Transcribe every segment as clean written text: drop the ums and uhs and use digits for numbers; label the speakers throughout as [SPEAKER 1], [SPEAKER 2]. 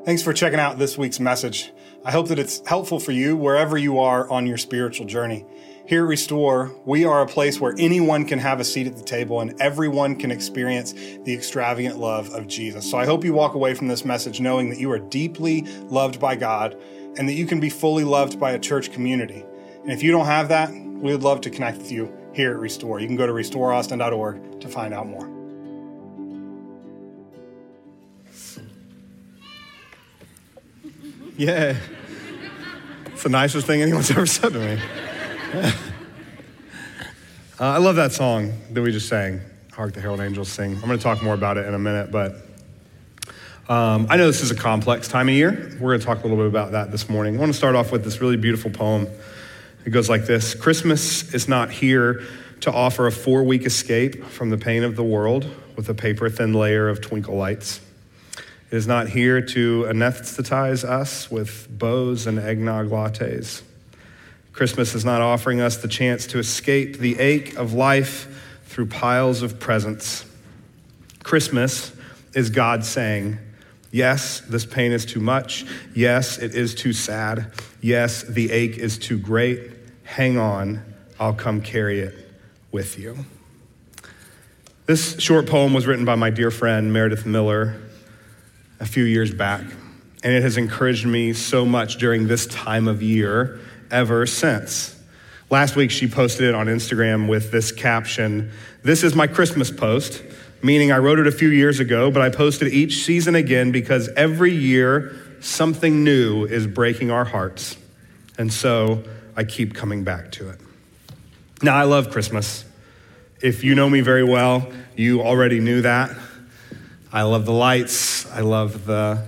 [SPEAKER 1] Thanks for checking out this week's message. I hope that it's helpful for you wherever you are on your spiritual journey. Here at Restore, we are a place where anyone can have a seat at the table and everyone can experience the extravagant love of Jesus. So I hope you walk away from this message knowing that you are deeply loved by God and that you can be fully loved by a church community. And if you don't have that, we would love to connect with you here at Restore. You can go to restoreaustin.org to find out more. Yeah, it's the nicest thing anyone's ever said to me. I love that song that we just sang, Hark the Herald Angels Sing. I'm going to talk more about it in a minute, but I know this is a complex time of year. We're going to talk a little bit about that this morning. I want to start off with this really beautiful poem. It goes like this: Christmas is not here to offer a 4-week escape from the pain of the world with a paper-thin layer of twinkle lights. It is not here to anesthetize us with bows and eggnog lattes. Christmas is not offering us the chance to escape the ache of life through piles of presents. Christmas is God saying, yes, this pain is too much. Yes, it is too sad. Yes, the ache is too great. Hang on, I'll come carry it with you. This short poem was written by my dear friend, Meredith Miller, a few years back, and it has encouraged me so much during this time of year ever since. Last week, she posted it on Instagram with this caption: "This is my Christmas post," meaning I wrote it a few years ago, but I post it each season again because every year something new is breaking our hearts, and so I keep coming back to it. Now, I love Christmas. If you know me very well, you already knew that. I love the lights. I love the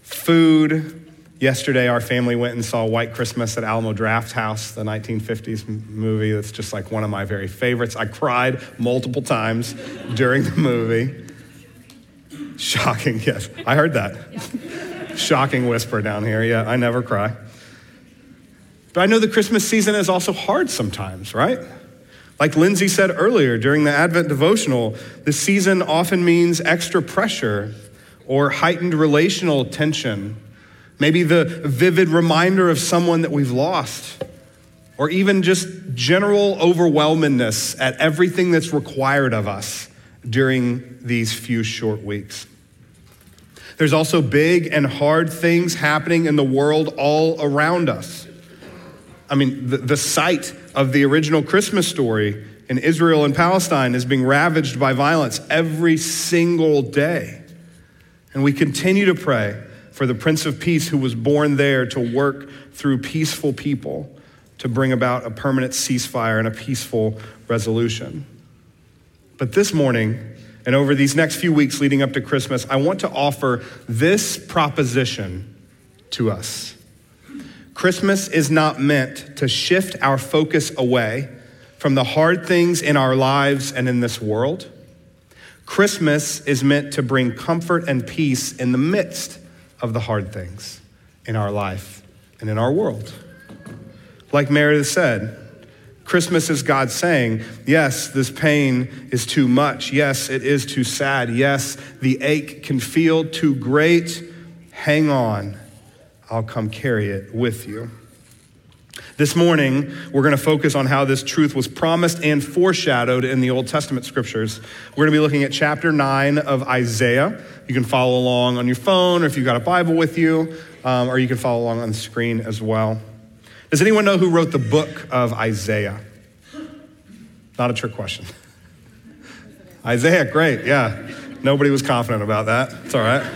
[SPEAKER 1] food. Yesterday, our family went and saw White Christmas at Alamo Drafthouse, the 1950s movie. That's just like one of my very favorites. I cried multiple times during the movie. Shocking, yes. I heard that. Yeah. Shocking whisper down here. Yeah, I never cry. But I know the Christmas season is also hard sometimes, right? Like Lindsay said earlier during the Advent devotional, the season often means extra pressure or heightened relational tension, maybe the vivid reminder of someone that we've lost, or even just general overwhelmedness at everything that's required of us during these few short weeks. There's also big and hard things happening in the world all around us. I mean, the sight of the original Christmas story in Israel and Palestine is being ravaged by violence every single day. And we continue to pray for the Prince of Peace who was born there to work through peaceful people to bring about a permanent ceasefire and a peaceful resolution. But this morning, and over these next few weeks leading up to Christmas, I want to offer this proposition to us. Christmas is not meant to shift our focus away from the hard things in our lives and in this world. Christmas is meant to bring comfort and peace in the midst of the hard things in our life and in our world. Like Meredith said, Christmas is God saying, yes, this pain is too much. Yes, it is too sad. Yes, the ache can feel too great. Hang on. I'll come carry it with you. This morning, we're going to focus on how this truth was promised and foreshadowed in the Old Testament scriptures. We're going to be looking at chapter 9 of Isaiah. You can follow along on your phone, or if you've got a Bible with you, or you can follow along on the screen as well. Does anyone know who wrote the book of Isaiah? Not a trick question. Isaiah, great, yeah. Nobody was confident about that. It's all right.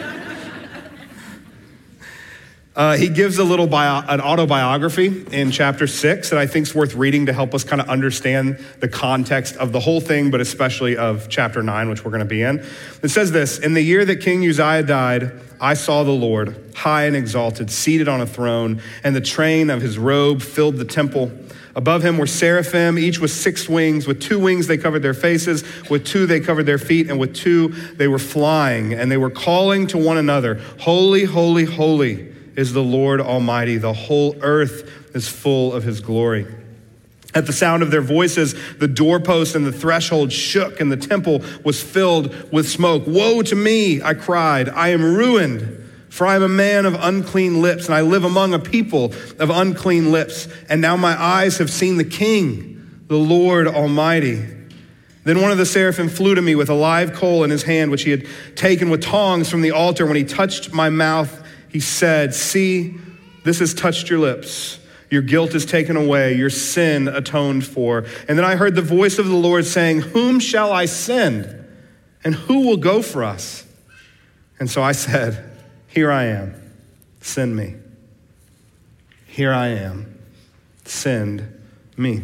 [SPEAKER 1] He gives an autobiography in chapter 6 that I think is worth reading to help us kind of understand the context of the whole thing, but especially of chapter 9, which we're going to be in. It says this: "In the year that King Uzziah died, I saw the Lord, high and exalted, seated on a throne, and the train of his robe filled the temple. Above him were seraphim, each with 6 wings. With 2 wings they covered their faces, with 2 they covered their feet, and with 2 they were flying. And they were calling to one another, 'Holy, holy, holy is the Lord Almighty. The whole earth is full of his glory.' At the sound of their voices, the doorpost and the threshold shook, and the temple was filled with smoke. 'Woe to me,' I cried. 'I am ruined, For I am a man of unclean lips, and I live among a people of unclean lips. And now my eyes have seen the King, the Lord Almighty. Then one of the seraphim flew to me with a live coal in his hand, which he had taken with tongs from the altar. When he touched my mouth, he said, "See, this has touched your lips. Your guilt is taken away, your sin atoned for." And then I heard the voice of the Lord saying, "Whom shall I send? And who will go for us?" And so I said, "Here I am, send me. Here I am, send me."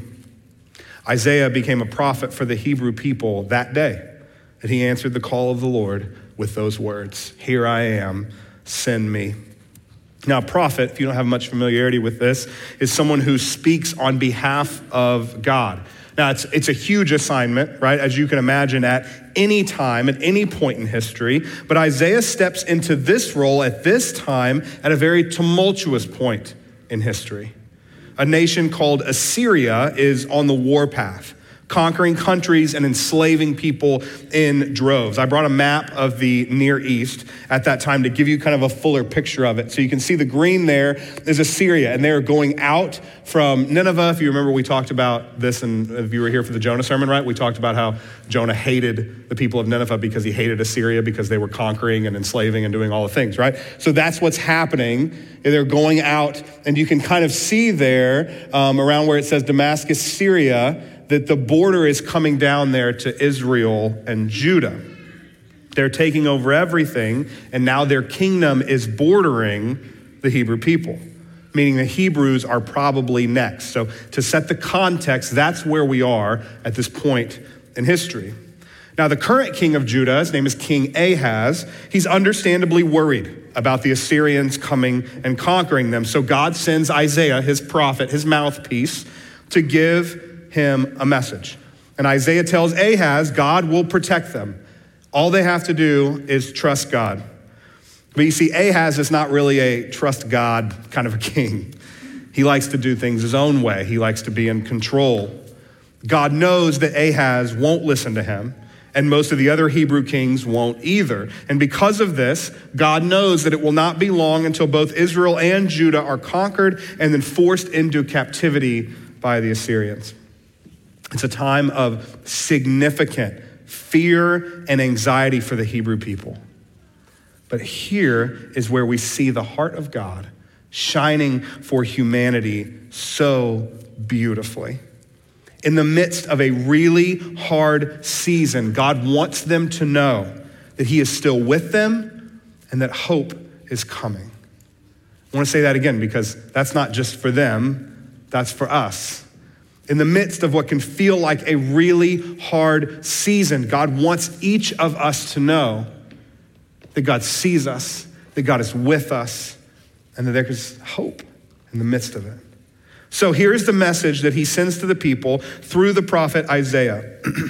[SPEAKER 1] Isaiah became a prophet for the Hebrew people that day, and he answered the call of the Lord with those words, "Here I am, send me." Now, a prophet, if you don't have much familiarity with this, is someone who speaks on behalf of God. Now, it's a huge assignment, right? As you can imagine, at any time, at any point in history. But Isaiah steps into this role at this time at a very tumultuous point in history. A nation called Assyria is on the warpath, conquering countries and enslaving people in droves. I brought a map of the Near East at that time to give you kind of a fuller picture of it. So you can see the green there is Assyria, and they're going out from Nineveh. If you remember, we talked about this, and if you were here for the Jonah sermon, right? We talked about how Jonah hated the people of Nineveh because he hated Assyria because they were conquering and enslaving and doing all the things, right? So that's what's happening. They're going out, and you can kind of see there around where it says Damascus, Syria, that the border is coming down there to Israel and Judah. They're taking over everything, and now their kingdom is bordering the Hebrew people, meaning the Hebrews are probably next. So to set the context, that's where we are at this point in history. Now, the current king of Judah, his name is King Ahaz, he's understandably worried about the Assyrians coming and conquering them. So God sends Isaiah, his prophet, his mouthpiece, to give him a message. And Isaiah tells Ahaz, God will protect them. All they have to do is trust God. But you see, Ahaz is not really a trust God kind of a king. He likes to do things his own way. He likes to be in control. God knows that Ahaz won't listen to him, and most of the other Hebrew kings won't either. And because of this, God knows that it will not be long until both Israel and Judah are conquered and then forced into captivity by the Assyrians. It's a time of significant fear and anxiety for the Hebrew people. But here is where we see the heart of God shining for humanity so beautifully. In the midst of a really hard season, God wants them to know that he is still with them and that hope is coming. I want to say that again because that's not just for them, that's for us. In the midst of what can feel like a really hard season, God wants each of us to know that God sees us, that God is with us, and that there is hope in the midst of it. So here's the message that he sends to the people through the prophet Isaiah.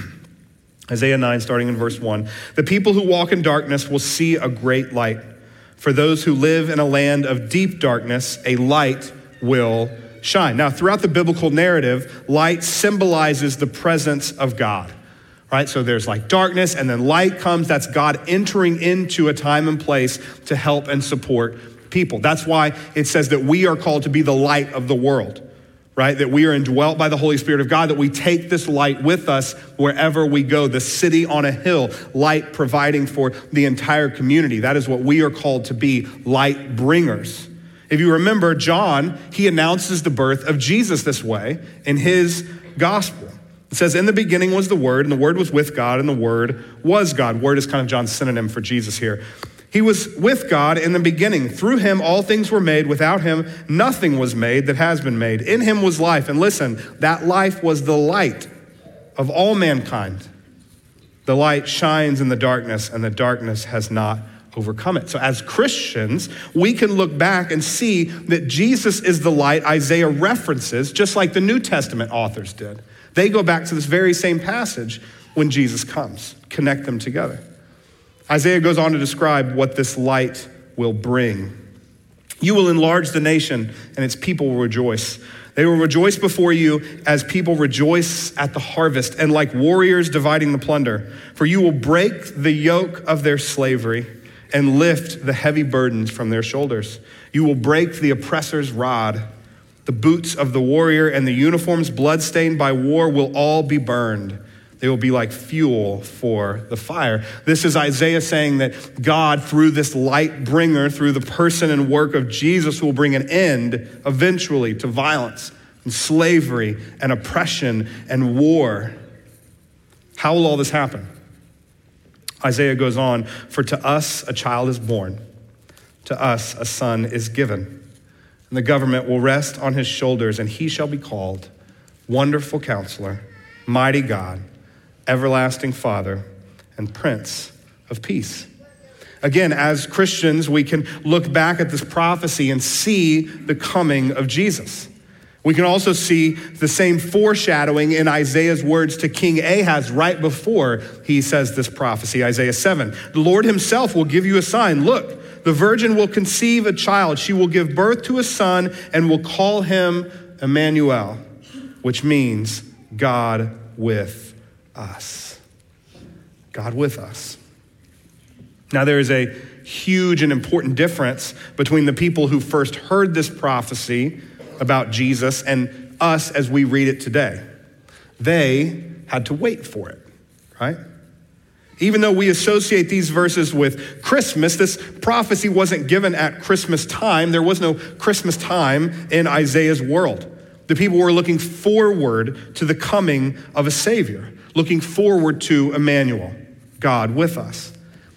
[SPEAKER 1] Isaiah 9, starting in verse 1. The people who walk in darkness will see a great light. For those who live in a land of deep darkness, a light will shine. Now, throughout the biblical narrative, light symbolizes the presence of God, right? So there's like darkness, and then light comes. That's God entering into a time and place to help and support people. That's why it says that we are called to be the light of the world, right? That we are indwelt by the Holy Spirit of God, that we take this light with us wherever we go, the city on a hill, light providing for the entire community. That is what we are called to be, light bringers. If you remember, John, he announces the birth of Jesus this way in his gospel. It says, in the beginning was the Word, and the Word was with God, and the Word was God. Word is kind of John's synonym for Jesus here. He was with God in the beginning. Through him, all things were made. Without him, nothing was made that has been made. In him was life. And listen, that life was the light of all mankind. The light shines in the darkness, and the darkness has not overcome it. So as Christians, we can look back and see that Jesus is the light Isaiah references, just like the New Testament authors did. They go back to this very same passage when Jesus comes, connect them together. Isaiah goes on to describe what this light will bring. You will enlarge the nation, and its people will rejoice. They will rejoice before you as people rejoice at the harvest, and like warriors dividing the plunder. For you will break the yoke of their slavery and lift the heavy burdens from their shoulders. You will break the oppressor's rod. The boots of the warrior and the uniforms bloodstained by war will all be burned. They will be like fuel for the fire. This is Isaiah saying that God, through this light bringer, through the person and work of Jesus, will bring an end eventually to violence and slavery and oppression and war. How will all this happen? Isaiah goes on, for to us a child is born, to us a son is given. And the government will rest on his shoulders, and he shall be called Wonderful Counselor, Mighty God, Everlasting Father, and Prince of Peace. Again, as Christians, we can look back at this prophecy and see the coming of Jesus. We can also see the same foreshadowing in Isaiah's words to King Ahaz right before he says this prophecy, Isaiah 7. The Lord himself will give you a sign. Look, the virgin will conceive a child. She will give birth to a son and will call him Emmanuel, which means God with us. God with us. Now, there is a huge and important difference between the people who first heard this prophecy about Jesus and us as we read it today. They had to wait for it, right? Even though we associate these verses with Christmas, this prophecy wasn't given at Christmas time. There was no Christmas time in Isaiah's world. The people were looking forward to the coming of a Savior, looking forward to Emmanuel, God with us.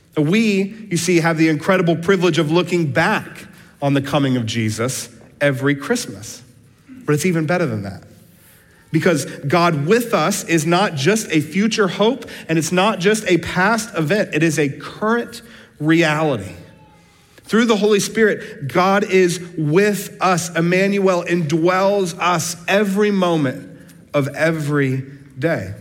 [SPEAKER 1] We, you see, have the incredible privilege of looking back on the coming of Jesus every Christmas. But it's even better than that. Because God with us is not just a future hope, and it's not just a past event. It is a current reality. Through the Holy Spirit, God is with us. Emmanuel indwells us every moment of every day.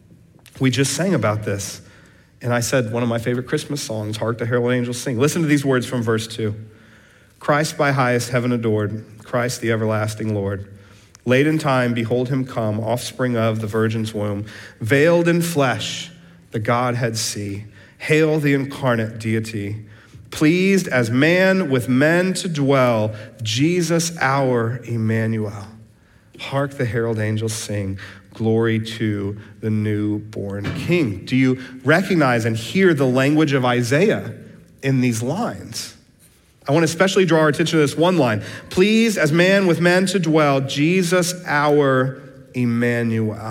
[SPEAKER 1] We just sang about this. And I said one of my favorite Christmas songs, Hark the Herald Angels Sing. Listen to these words from verse 2. Christ by highest heaven adored, Christ the everlasting Lord. Late in time, behold him come, offspring of the virgin's womb, veiled in flesh, the Godhead see. Hail the incarnate deity, pleased as man with men to dwell, Jesus our Emmanuel. Hark the herald angels sing, glory to the newborn King. Do you recognize and hear the language of Isaiah in these lines? I want to especially draw our attention to this one line. Pleased as man with men to dwell, Jesus our Emmanuel.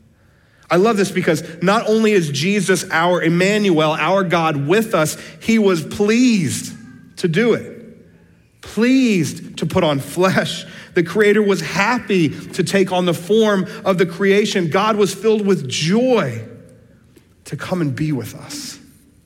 [SPEAKER 1] I love this because not only is Jesus our Emmanuel, our God with us, he was pleased to do it. Pleased to put on flesh. The Creator was happy to take on the form of the creation. God was filled with joy to come and be with us.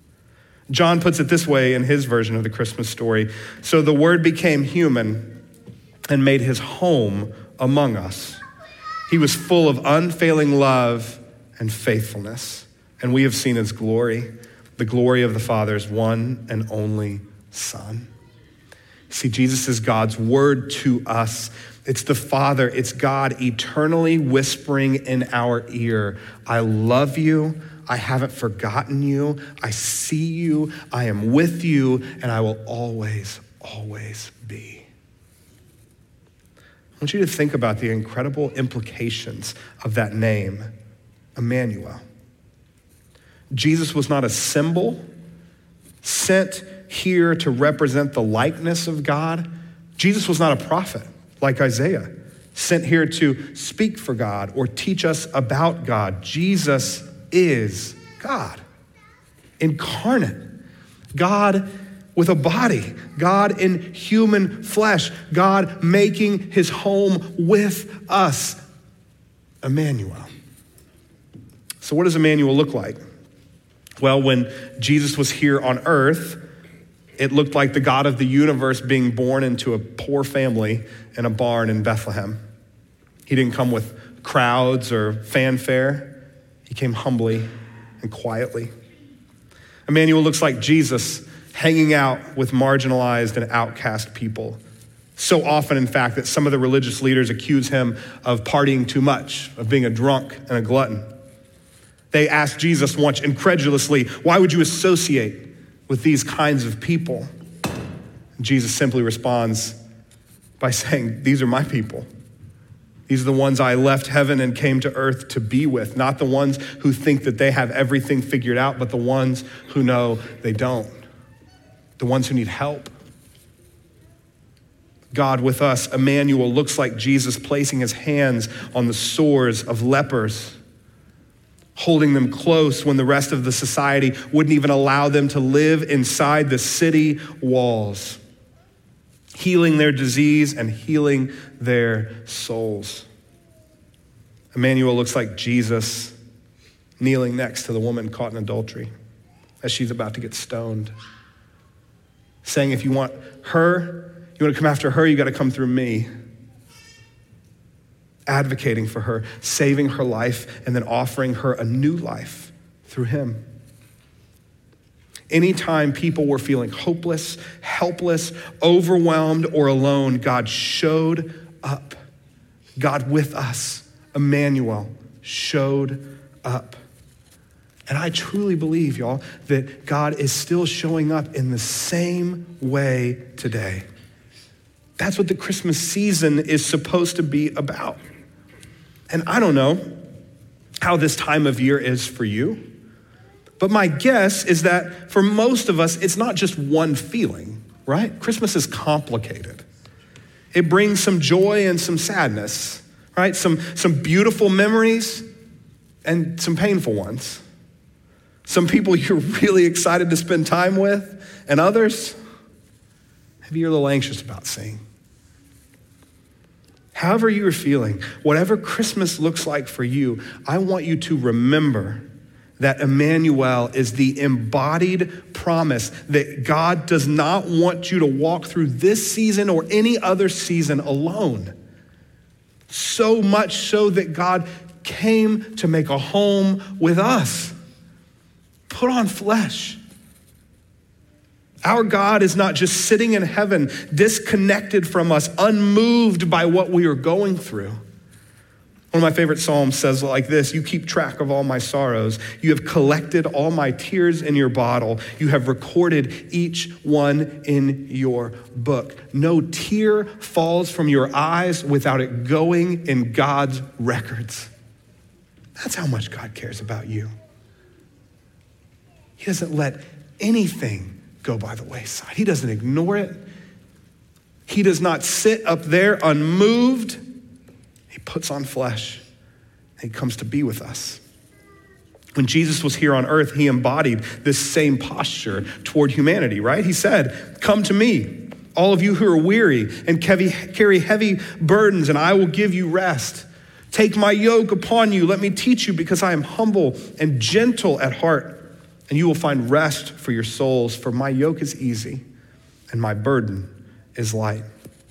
[SPEAKER 1] John puts it this way in his version of the Christmas story. So the Word became human and made his home among us. He was full of unfailing love and faithfulness, and we have seen his glory, the glory of the Father's one and only Son. See, Jesus is God's word to us. It's the Father, it's God eternally whispering in our ear, I love you, I haven't forgotten you, I see you, I am with you, and I will always, always be. I want you to think about the incredible implications of that name, Emmanuel. Jesus was not a symbol sent here to represent the likeness of God. Jesus was not a prophet like Isaiah, sent here to speak for God or teach us about God. Jesus is God, incarnate, God with a body, God in human flesh, God making his home with us, Emmanuel. So what does Emmanuel look like? Well, when Jesus was here on earth, it looked like the God of the universe being born into a poor family in a barn in Bethlehem. He didn't come with crowds or fanfare. He came humbly and quietly. Emmanuel looks like Jesus hanging out with marginalized and outcast people. So often, in fact, that some of the religious leaders accuse him of partying too much, of being a drunk and a glutton. They asked Jesus once incredulously, why would you associate with these kinds of people? Jesus simply responds by saying, these are my people. These are the ones I left heaven and came to earth to be with, not the ones who think that they have everything figured out, but the ones who know they don't, the ones who need help. God with us, Emmanuel, looks like Jesus placing his hands on the sores of lepers, holding them close when the rest of the society wouldn't even allow them to live inside the city walls, healing their disease and healing their souls. Emmanuel looks like Jesus kneeling next to the woman caught in adultery as she's about to get stoned, saying, if you want to come after her, you got to come through me. Advocating for her, saving her life, and then offering her a new life through him. Anytime people were feeling hopeless, helpless, overwhelmed, or alone, God showed up. God with us, Emmanuel, showed up. And I truly believe, y'all, that God is still showing up in the same way today. That's what the Christmas season is supposed to be about. And I don't know how this time of year is for you, but my guess is that for most of us, it's not just one feeling, right? Christmas is complicated. It brings some joy and some sadness, right? Some beautiful memories and some painful ones. Some people you're really excited to spend time with, and others, maybe you're a little anxious about seeing. However you are feeling, whatever Christmas looks like for you, I want you to remember that Emmanuel is the embodied promise that God does not want you to walk through this season or any other season alone. So much so that God came to make a home with us. Put on flesh. Our God is not just sitting in heaven, disconnected from us, unmoved by what we are going through. One of my favorite psalms says like this: you keep track of all my sorrows. You have collected all my tears in your bottle. You have recorded each one in your book. No tear falls from your eyes without it going in God's records. That's how much God cares about you. He doesn't let anything go by the wayside. He doesn't ignore it. He does not sit up there unmoved. He puts on flesh and he comes to be with us. When Jesus was here on earth, he embodied this same posture toward humanity, right? He said, come to me, all of you who are weary and carry heavy burdens, and I will give you rest. Take my yoke upon you. Let me teach you, because I am humble and gentle at heart, and you will find rest for your souls, for my yoke is easy and my burden is light.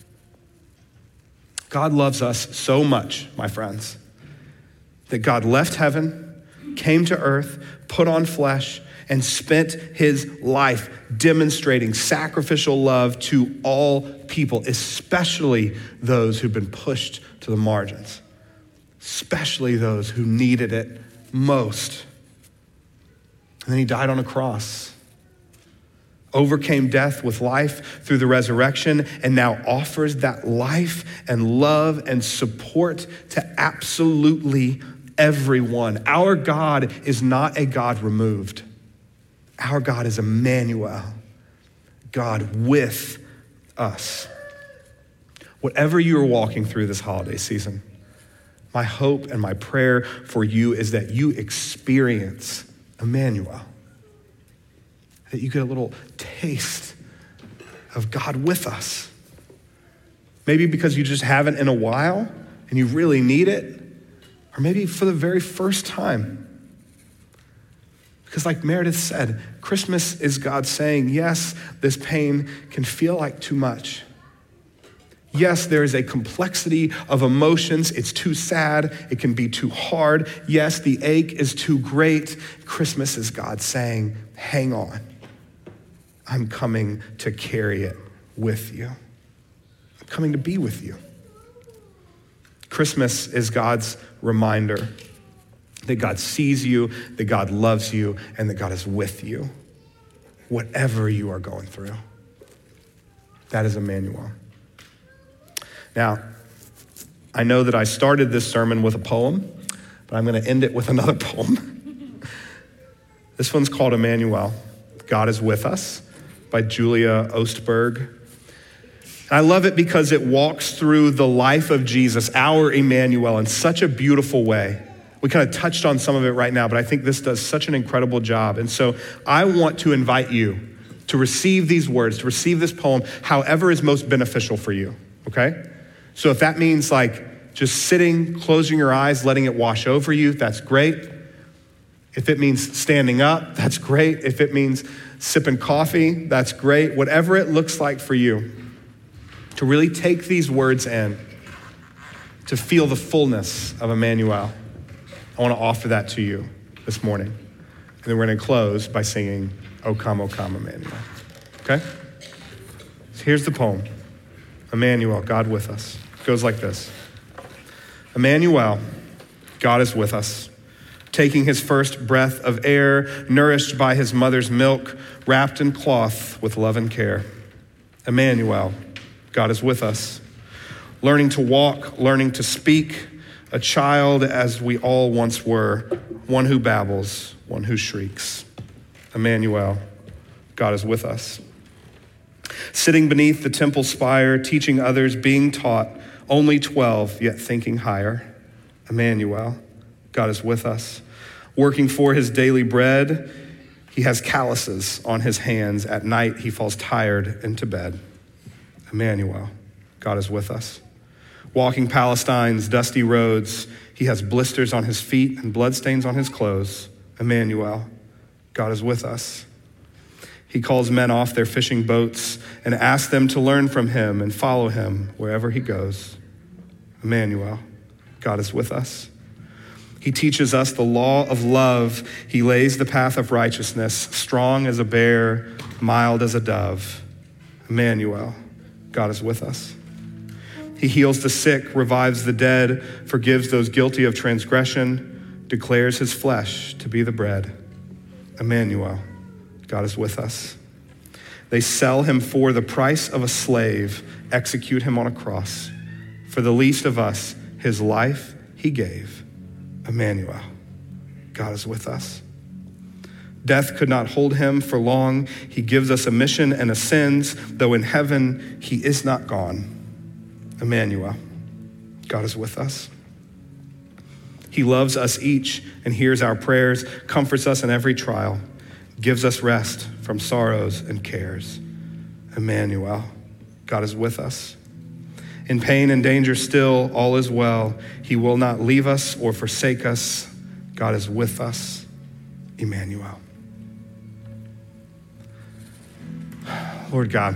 [SPEAKER 1] God loves us so much, my friends, that God left heaven, came to earth, put on flesh, and spent his life demonstrating sacrificial love to all people, especially those who've been pushed to the margins, especially those who needed it most. And then he died on a cross, overcame death with life through the resurrection, and now offers that life and love and support to absolutely everyone. Our God is not a God removed. Our God is Emmanuel, God with us. Whatever you are walking through this holiday season, my hope and my prayer for you is that you experience Emmanuel, that you get a little taste of God with us. Maybe because you just haven't in a while and you really need it, or maybe for the very first time. Because like Meredith said, Christmas is God saying, yes, this pain can feel like too much. Yes, there is a complexity of emotions. It's too sad. It can be too hard. Yes, the ache is too great. Christmas is God saying, hang on. I'm coming to carry it with you. I'm coming to be with you. Christmas is God's reminder that God sees you, that God loves you, and that God is with you. whatever you are going through. That is Emmanuel. Now, I know that I started this sermon with a poem, but I'm going to end it with another poem. This one's called Emmanuel, God is With Us, by Julia Ostberg. I love it because it walks through the life of Jesus, our Emmanuel, in such a beautiful way. We kind of touched on some of it right now, but I think this does such an incredible job. And so I want to invite you to receive these words, to receive this poem, however is most beneficial for you, okay? So if that means like just sitting, closing your eyes, letting it wash over you, that's great. If it means standing up, that's great. If it means sipping coffee, that's great. Whatever it looks like for you, to really take these words in, to feel the fullness of Emmanuel. I want to offer that to you this morning. And then we're going to close by singing, O Come, Emmanuel. Okay? So here's the poem. Emmanuel, God with us. It goes like this. Emmanuel, God is with us, taking his first breath of air, nourished by his mother's milk, wrapped in cloth with love and care. Emmanuel, God is with us, learning to walk, learning to speak, a child as we all once were, one who babbles, one who shrieks. Emmanuel, God is with us. Sitting beneath the temple spire, teaching others, being taught, only 12, yet thinking higher. Emmanuel, God is with us. Working for his daily bread, he has calluses on his hands. At night, he falls tired into bed. Emmanuel, God is with us. Walking Palestine's dusty roads, he has blisters on his feet and bloodstains on his clothes. Emmanuel, God is with us. He calls men off their fishing boats and asks them to learn from him and follow him wherever he goes. Emmanuel, God is with us. He teaches us the law of love. He lays the path of righteousness, strong as a bear, mild as a dove. Emmanuel, God is with us. He heals the sick, revives the dead, forgives those guilty of transgression, declares his flesh to be the bread. Emmanuel, God is with us. They sell him for the price of a slave, execute him on a cross. For the least of us, his life he gave. Emmanuel, God is with us. Death could not hold him for long. He gives us a mission and ascends, though in heaven he is not gone. Emmanuel, God is with us. He loves us each and hears our prayers, comforts us in every trial, gives us rest from sorrows and cares. Emmanuel, God is with us. In pain and danger still, all is well. He will not leave us or forsake us. God is with us. Emmanuel. Lord God,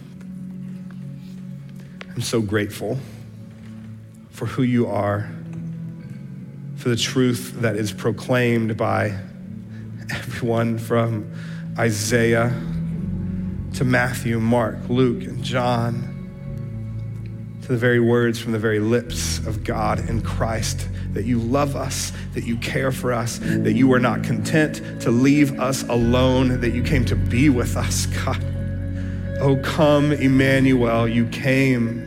[SPEAKER 1] I'm so grateful for who you are, for the truth that is proclaimed by everyone from Isaiah to Matthew, Mark, Luke, and John, to the very words from the very lips of God in Christ, that you love us, that you care for us, that you are not content to leave us alone, that you came to be with us, God. Oh, come, Emmanuel, you came.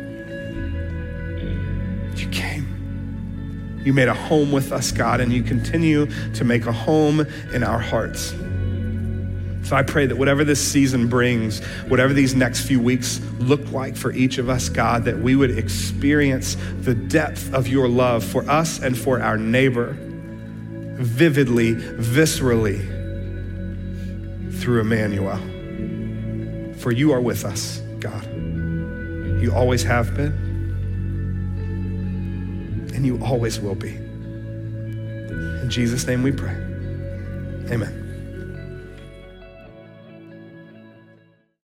[SPEAKER 1] You came. You made a home with us, God, and you continue to make a home in our hearts. So I pray that whatever this season brings, whatever these next few weeks look like for each of us, God, that we would experience the depth of your love for us and for our neighbor vividly, viscerally through Emmanuel. For you are with us, God. You always have been, and you always will be. In Jesus' name we pray. Amen.